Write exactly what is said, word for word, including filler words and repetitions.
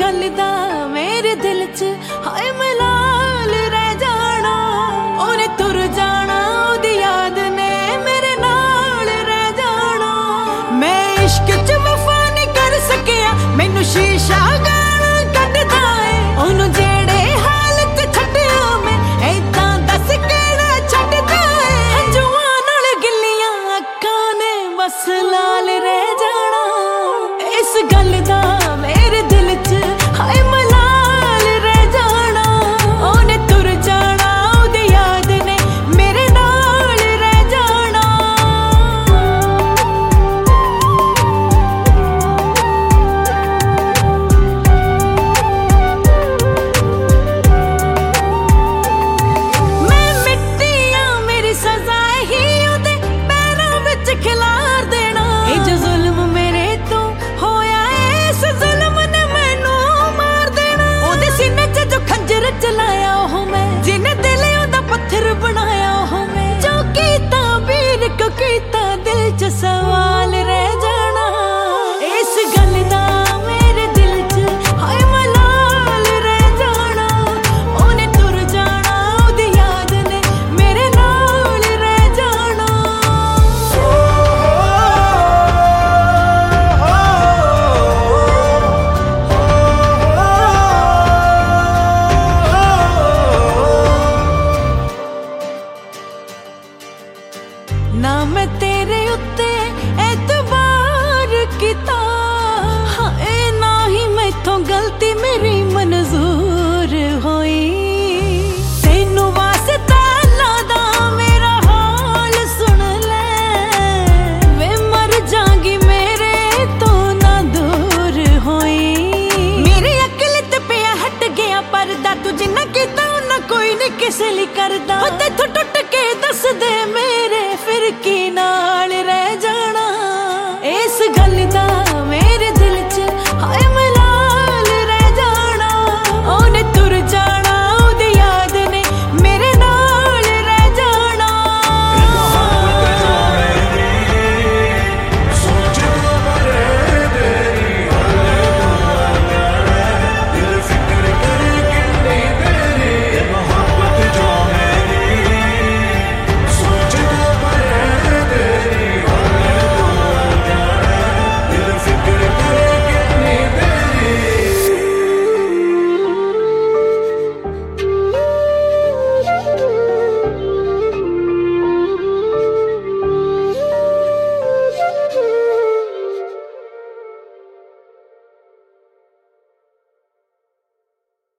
गल दा मेरे दिल च हाय मलाल रह जाना, ओने तुर जाना ओदी याद ने मेरे नाल रह जाना। मैं इश्क च वफा नहीं कर सकिया, मैनू शीशा गाना कटदा है, ओनू जेड़े हालत छड्डिया मैं ऐदां दस केड़ा छड्डदा है। हंजुआं नाल गिल्लियां अक्खां ने बस लाल रह जाना, इस गल दा मेरे दिल च हाय मलाल रह जाना, ओने तुर जाना ओदी याद ने मेरे नाल रह जाना। मैं मिट्टी आं मेरी सजा ही ओदे पैरां विच खिलार देना, ए जो जुल्म मेरे तो होया इस जुल्म ने मैनू मार देना। ओदे सीने च जो खंजर चलाया ओह मैं, जिन्हें दिल ओदा पत्थर बनाया ओह मैं, जो कीता वीर को कीता दिल च सवाल रह जाना। इस गल दा मेरे दिल च हाय मलाल रह जाना, ओने तुर जाना ओदी याद ने मेरे नाल रह जाना। ना मैं तेरे उत्ते एतबार कीता, हाए ना ही मैथों गलती मेरी मंजूर होई। तेनू वास्ता लादा मेरा हाल सुन ले, वे मर जागी मेरे तो ना दूर होई। मेरी अकल ते पिया हट गया परदा, तू जिन्ना कीता उन्ना कोई नहीं किसे लिए करदा। हो तेथों टुट के दस दे मेरे फिर की नाल रह जाना, इस गल दा